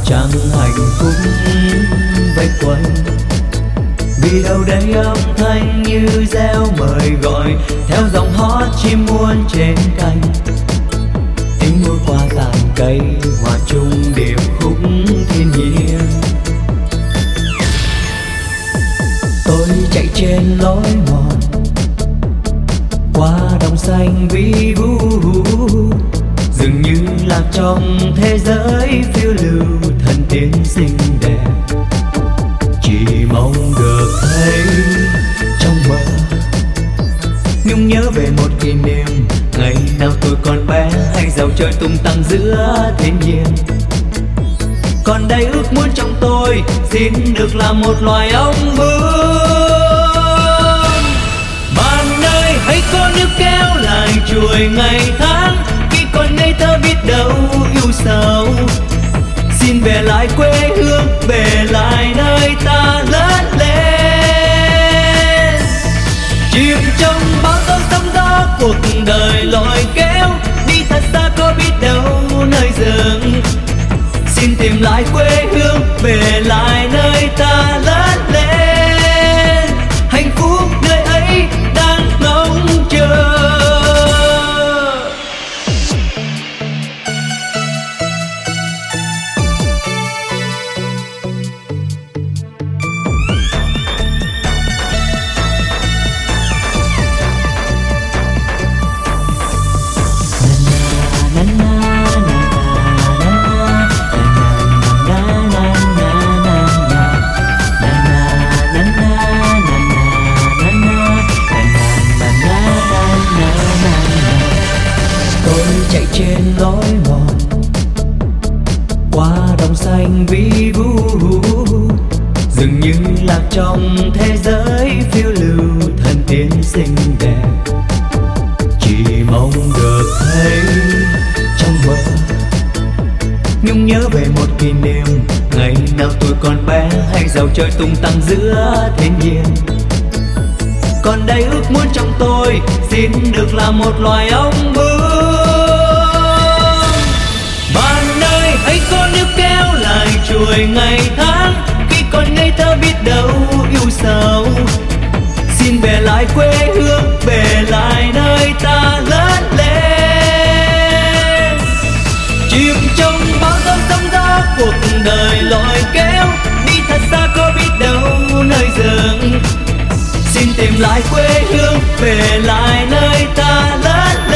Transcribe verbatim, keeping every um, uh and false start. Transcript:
chẳng hạnh phúc vây quanh. Vì đâu đây âm thanh như reo mời gọi, theo giọng hót chim muôn trên cành. Tiếng mưa qua tàn cây hòa chung điệp khúc thiên nhiên. Tôi chạy trên lối mòn qua đồng xanh vi vu, dường như lạc trong thế giới phiêu lưu thần tiên xinh đẹp. Chỉ mong được thấy trong mơ, nhung nhớ về một kỷ niệm ngày nào tôi còn bé, hay dạo chơi tung tăng giữa thiên nhiên. Còn đây ước muốn trong tôi xin được là một loài ong bướm. Bạn ơi hãy có nước kéo lại chuỗi ngày tháng, khi còn ngây thơ biết đâu yêu sầu. Xin về lại quê hương, về lại nơi ta lớn lên. Chìm trong bao tố sóng gió cuộc đời lội kéo, đi thật xa có biết đâu nơi dừng. Xin tìm lại quê hương, về lại nơi ta lớn lên. Hạnh phúc nơi ấy đang ngóng chờ. Chạy trên lối mòn qua đồng xanh vi vu, dường như lạc trong thế giới phiêu lưu thần tiên xinh đẹp. Chỉ mong được thấy trong mơ, nhung nhớ về một kỷ niệm ngày nào tôi còn bé, hay dạo chơi tung tăng giữa thiên nhiên. Còn đây ước muốn trong tôi xin được là một loài ong bướm. Bạn ơi hãy có nước kéo lại chuỗi ngày tháng, khi còn ngây thơ biết đâu yêu sầu. Xin về lại quê hương, về lại nơi ta lớn lên. Chìm trong bao tố sóng gió cuộc đời lội kéo, đi thật xa có biết đâu nơi dừng. Xin tìm lại quê hương, về lại nơi ta lớn lên.